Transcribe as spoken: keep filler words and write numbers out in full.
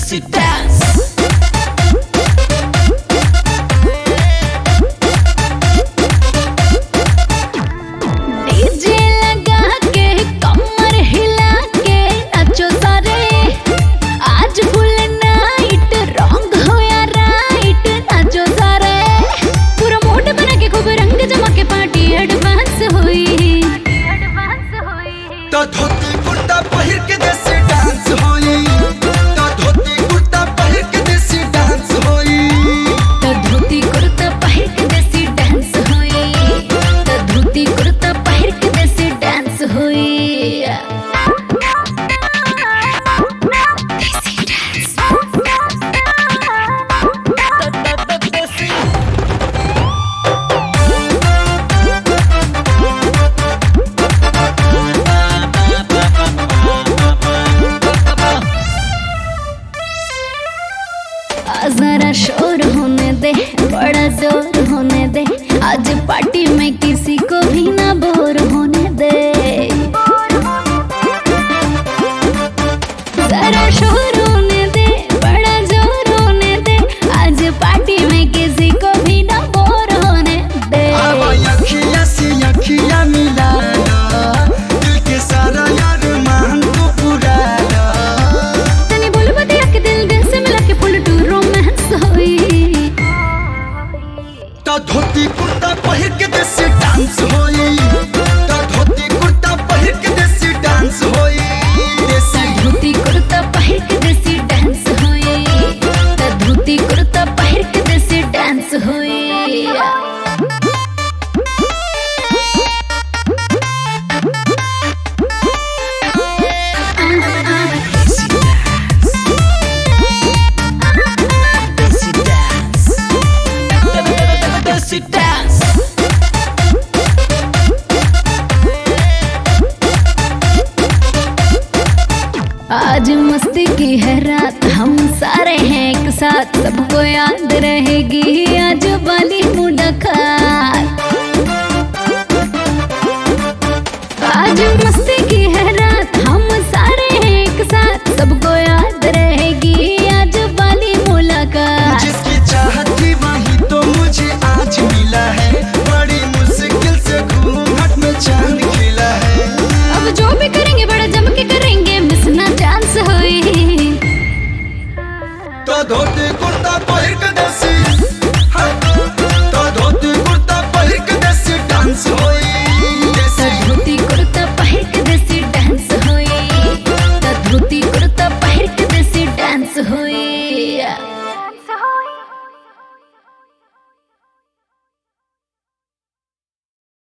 Desi dance. DJ लगा के कमर हिला के नाचो सारे, आज फुल नाइट रंग होया राइट, नाचो सारे पूरा मूड बना के खूब रंग जमा के पार्टी एडवांस हुई एडवांस हुई। तो धोती कुर्ता पहिर के देसी डांस होई, तो धोती कुर्ता पहिर के देसी डांस होई, तो धोती कुर्ता पहिर के देसी डांस हुई, तो धोती कुर्ता पहिर के देसी डांस हुई। जरा शोर होने दे, बड़ा जोर होने दे, आज पार्टी में किसी को भी ना बोर होने दे। जरा शोर होने दे, बड़ा जोर होने दे, आज पार्टी में किसी को भी ना बोर होने दे। अब अखियाँ से अखियाँ मिला लो, दिल के सारा यार मान को पुरा लो। तनी बोल बतिया के दिल दिल से मिला के फुल टू रोमांस हुई। तो धोती कुर्ता पहिर के देसी डांस होई, तो धोती कुर्ता पहिर के देसी डांस होई, देसी धोती कुर्ता पहिर के देसी डांस हुई, तो धोती कुर्ता पहिर के देसी डांस हुई। Desi dance. Desi dance. आज मस्ती की है रात, हम सारे हैं एक साथ, सबको याद रहेगी आज वाली मुलाकात। आज मस्ती की है रात, हम सारे हैं एक साथ, सबको याद रहेगी आज वाली मुलाकात। जिसकी चाहत थी वही तो मुझे आज मिला है, बड़ी मुश्किल से घूंघट में चांद खिला है। अब जो भी करेंगे बड़ा जम के करेंगे, मिस ना चांस हुई। तो धोती